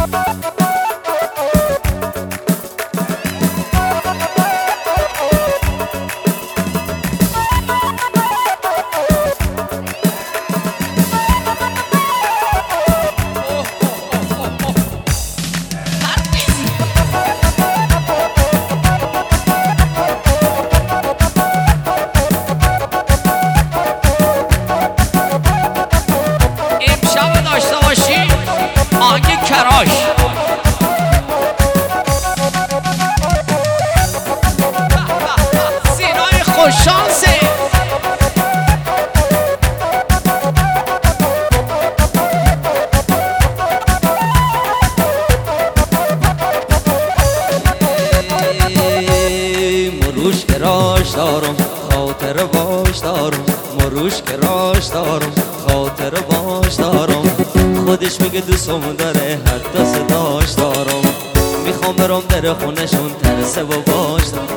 مروش که راش دارم خاطر باش دارم، مروش که راش دارم خاطر باش دارم. خودش میگه دوستم داره حتی صداش دارم، میخوام برام در خونشون ترسه و باش دارم.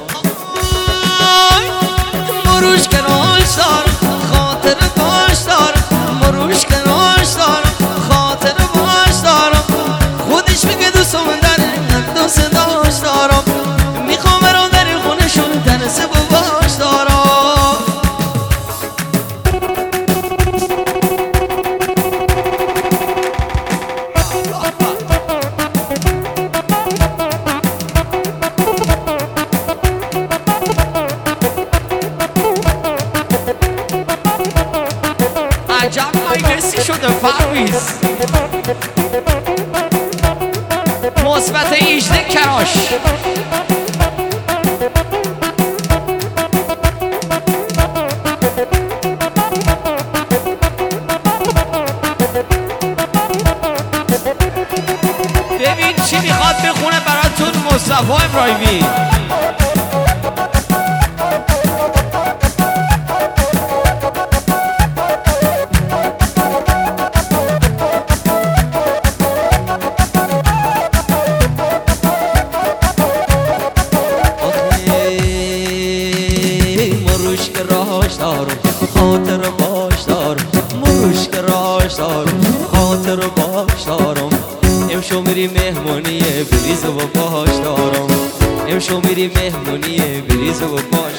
مروش که راش دارم خاطر باش دارم، مروش که راش دارم خاطر باش دارم. خودش میگه دوستم داره حتی صداش دارم، میخوام برام در خونشون ترسه و باش دارم. عجب مجلسی شده پرویز. مثبت 18 کراش. ببین چی میخواد بخونه براتون مصطفی ابراهیمی. مروش که راش دارم خاطر باش دارم، مروش که راش دارم خاطر باش دارم. امشو میری مهمونی بریز و باش دارم، امشو میری مهمونی بریز و باش.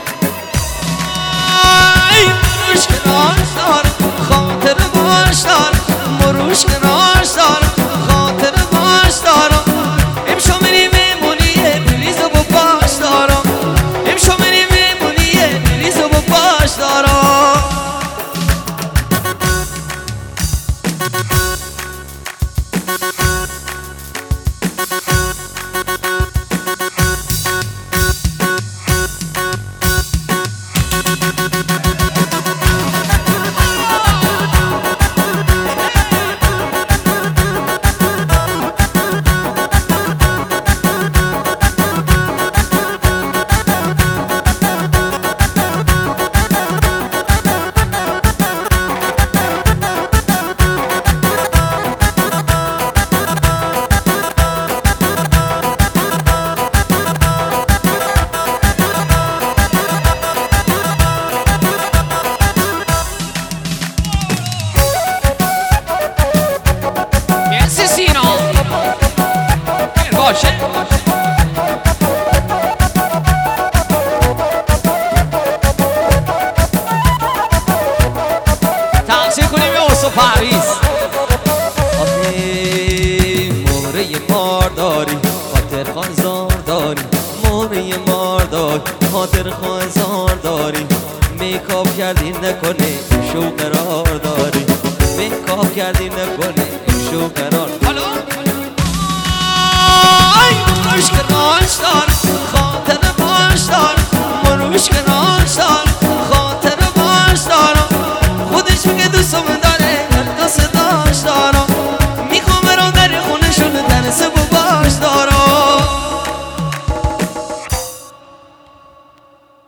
مروش که راش دارم خاطر باش دارم، مروش که راش دارم خاطر باش دارم. امشو میری مهمونی بریز و باش دارم، امشو میری مهمونی بریز و باش دارم. تقسیم کنیم یه اصلا پرویز. آخه مهره مار داری خاطر خانزار داری، مهره مار داری خاطر خانزار داری. میکاپ کردی نکنه شو قرار داری، میکاپ کردی نکنه شو قرار. حالا مروش که راش دارم